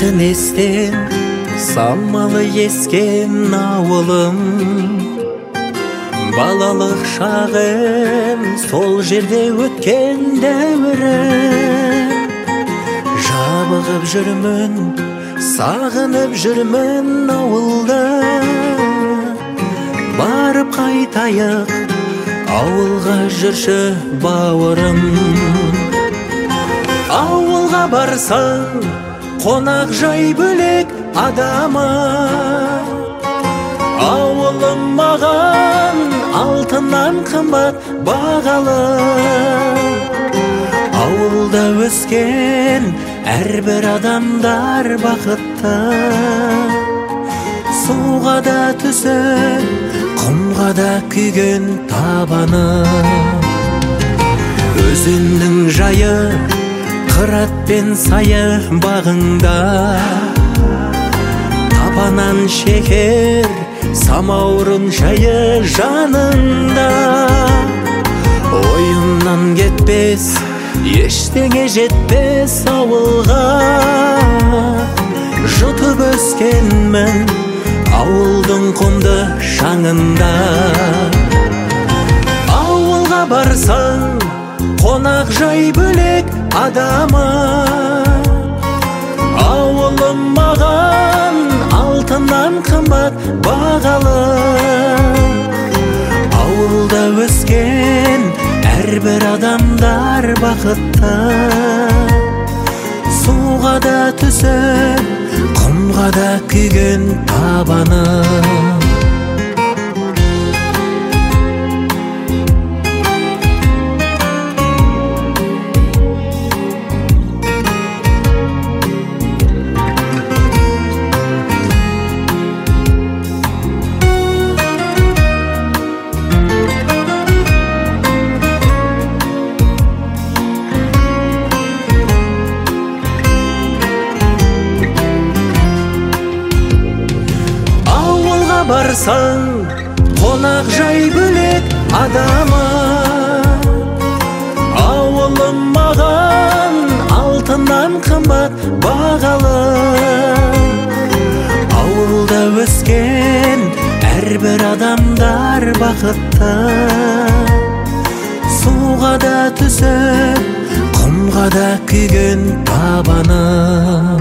кетпейтін естен самалы ескен ауылым. Балалық шағым сол жерде өткен дәуірім. Жабығып жүрмін, сағынып жүрмін ауылда. Барып қайтайық, ауылға жүрші бауырым. Ауылға барсаң, қонақ жай бөлек адама. Ауылым маған алтыннан қымбат бағалы. Ауылда өскен әрбір адамдар бақытты. Суға да түсіп, құмға да күйген табаны. Өзеннің жайы, қырат пен сайы бағыңда. Табанан шекер, самаурын шайы жанында. Ойымнан кетпес, ештеңе жетпес ауылға. Жұтып өскенмін ауылдың құмды шаңында. Ауылға барсаң, қонақ жай бөлек адама. Ауылым маған алтыннан қымбат бағалы. Ауылда өскен әрбір адамдар бақытты. Суға да түсіп, құмға да күйген табаны. Барсаң, қонақ жай бөлек адама. Ауылым маған алтыннан қымбат бағалы. Ауылда өскен әрбір адамдар бақытты. Суға да түсіп, құмға да күйген табаны.